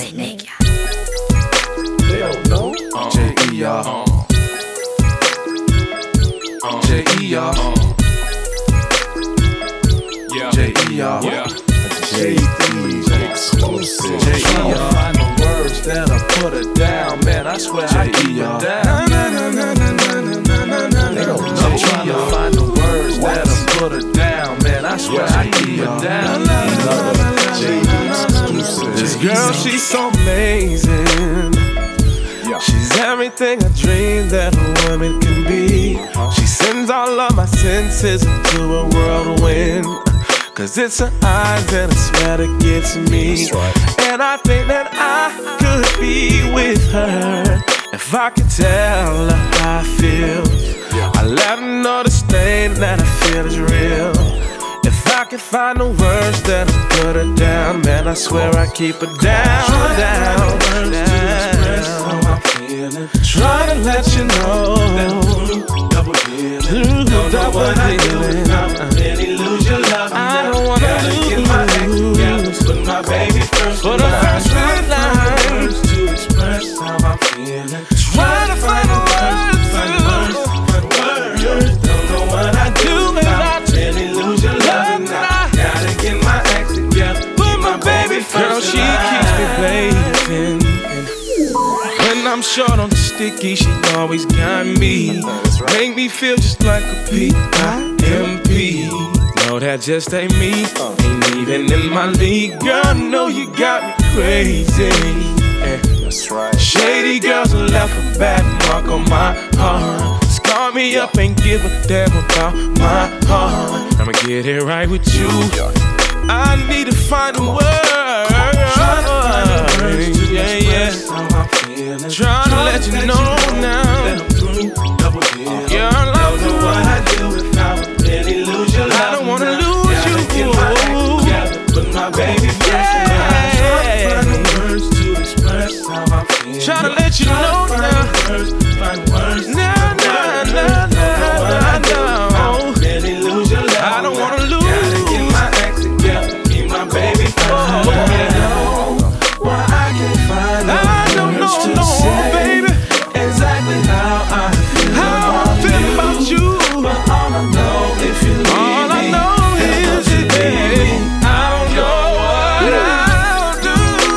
Say nigga. They don't know. J.E.R. J.E.R. J.E.R. J.E.R. exclusive. J.E.R. Find the words that'll put her down, man. I swear I keep her down. They don't know. I'm trying to find the words that'll put her down, man. I swear I keep her down. This girl, she's so amazing. She's everything I dreamed that a woman can be. She sends all of my senses into a whirlwind. Cause it's her eyes and I swear that gets me. And I think that I could be with her if I could tell her how I feel. I let her know this thing that I feel is real. If I could find the words that'll put her down, man, I swear I keep her down, down, down. Trying to let you know double dealing. Lose your love. I don't wanna get my ex together. Put my baby first. For the first line to express how I'm feeling. Trying to find the words. Don't know what I do without really lose your love now. Gotta get my ex together. Put my baby first. Girl, she keeps me blazing. When I'm short on the sticky, she always got me. Make me feel just like a P.I.M.P. No, that just ain't me. Ain't even in my league. Girl, no, you got me crazy. That's right. Shady girls left a bad mark on my heart. Scar me up and give a damn about my heart. I'ma get it right with you. I need to find a word. Yeah, yeah. Trying to let you know now. Girl, I don't know what I do if I would really lose your love. I don't wanna lose you. Get my ex together, put my baby first. Find the words to express how I'm feeling. Trying to let you know now. Find words. Nah, nah, nah, nah, nah. Really lose your love. I don't wanna lose. Gotta get my ex together, keep my baby first. Why I can't find the words to say baby. exactly how I feel. How I feel about you. But all I know, if you leave All I me, know is you that baby, I don't know what I'll do.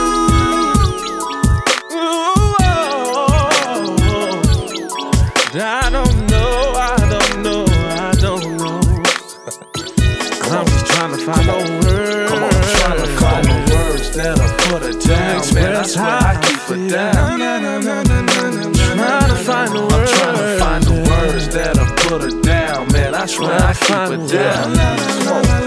I don't know, I don't know, I don't know. I'm just trying to find a word. Come on, trying to find the words that'll put her down, man. That's why I keep her down. Trying to find the I'm words. trying to find the words that'll put her down, man. I swear I keep her down.